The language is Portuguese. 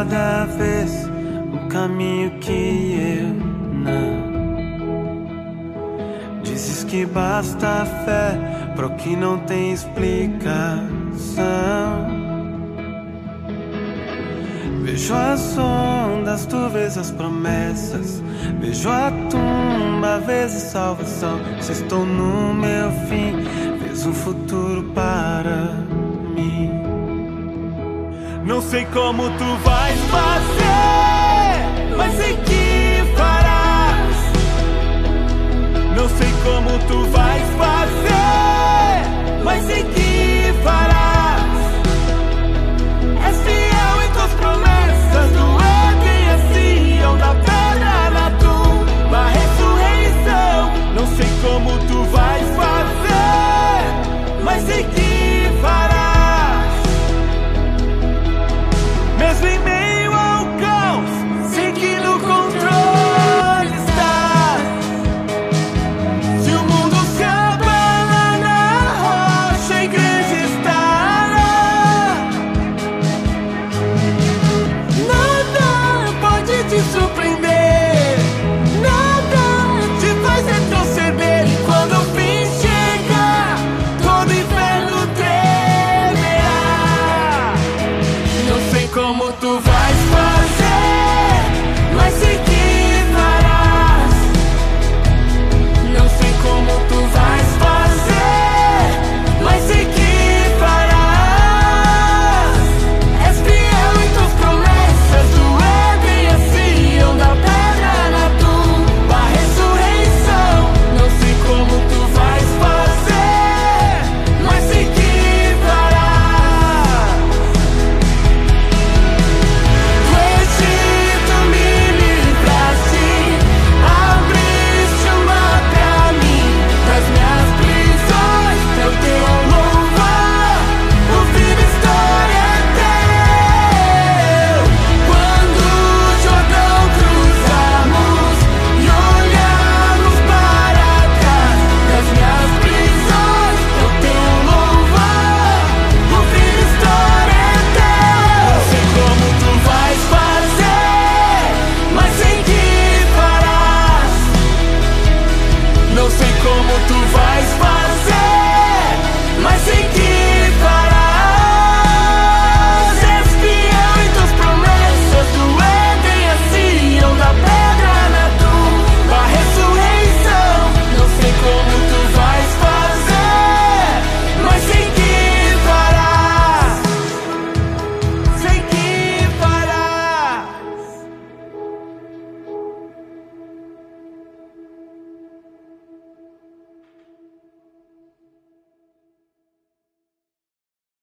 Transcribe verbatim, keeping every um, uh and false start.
cada vez um caminho que eu não. Dizes que basta fé para o que não tem explicação. Vejo as ondas, tu vês as promessas. Vejo a tumba, vezes salvação. Se estou no meu fim, vês um futuro para mim. Não sei como tu vais fazer, mas sei que farás. Não sei como tu vais fazer, mas sei que farás. És fiel em tuas promessas, doer quem assim, da pedra na tumba, ressurreição. Não sei como tu vais fazer, mas sei que farás. Mesmo em meio ao caos, sei que no controle estás. Se o mundo se abala na rocha, a igreja estará. Nada pode te